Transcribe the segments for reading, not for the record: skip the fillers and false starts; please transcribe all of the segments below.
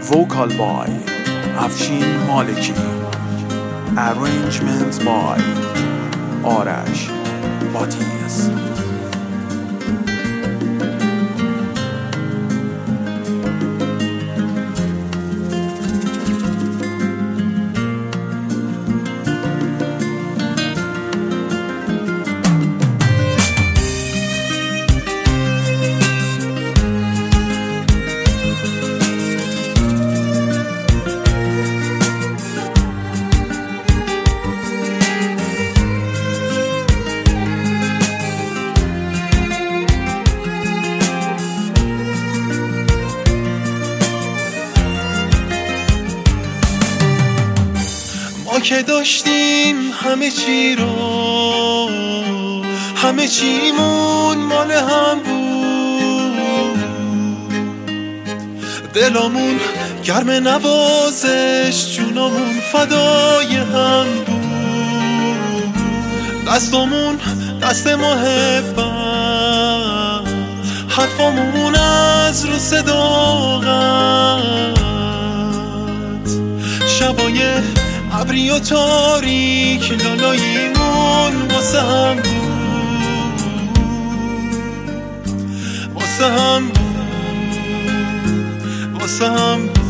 Vocal by Afshin Maliki. Arrangements by Arash Batias. ما که داشتیم همه چی رو، همه چیمون مال هم بود، دلامون گرم نوازش، جونامون فدای هم بود، دستامون دست محبت، حرفامون از رو صداقت، شبای ابری و تاریک لالاییمون واسه هم بود، واسه هم بود، واسه هم بود.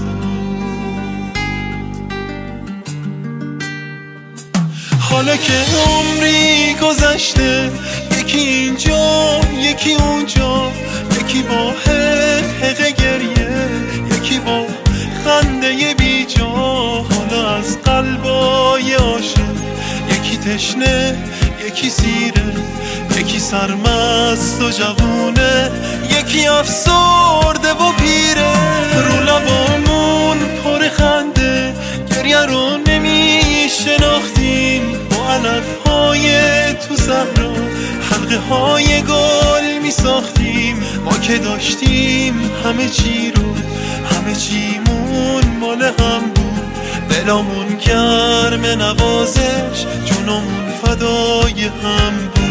حالا که عمری گذشته، یکی اینجا یکی اونجا، یکی با حق گریه، یکی با خنده بی جا، حالا از قلبای عاشق، یکی تشنه یکی سیره، یکی سرمست و جوونه، یکی افسرده و پیره. رو لبامون پر خنده، گریه رو نمی شناختیم، با علفهای تو صحرا حلقه های گل می ساختیم. ما که داشتیم همه چی رو، همه چیمون مال هم بود، دلامون گرم نوازش، جونمون فدای هم بود.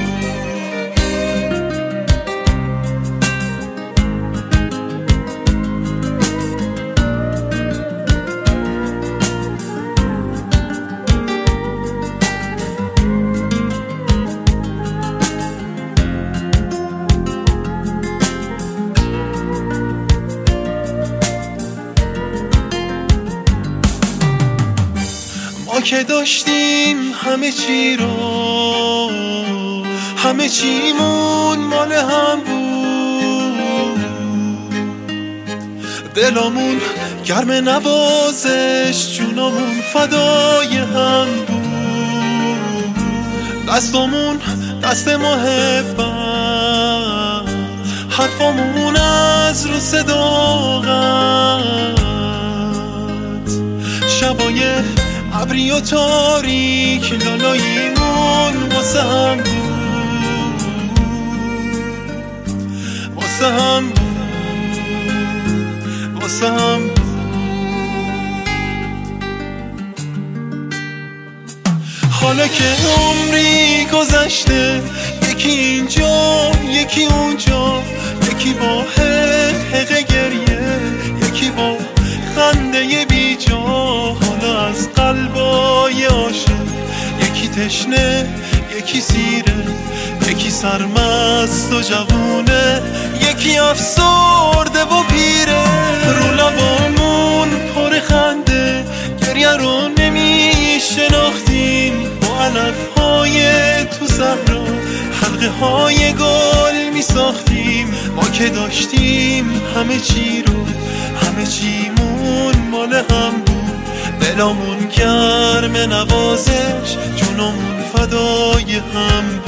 ما که داشتیم همه چی رو، همه چیمون مال هم بود، دلامون گرم نوازش، جونامون فدای هم بود، دستامون دست محبت، حرفامون از رو صداقت، شبای ابری و تاریک لالاییمون واسه هم بود، واسه هم بود، واسه هم بود. حالا که عمری گذشته، یکی اینجا یکی اونجا، یکی با حق گریه، یکی با خنده بی جا، حالا از قلبای عاشق، یکی تشنه یکی سیره، یکی سرمست و جوونه، یکی افسرده و پیره. رو لبامون پر خنده، گریه رو نمی شناختیم، با علفهای تو صحرا حلقه های گل می ساختیم. ما که داشتیم همه چی رو، همه چیمون مال هم بود، دلامون گرم نوازش، جونمون فدای هم بود.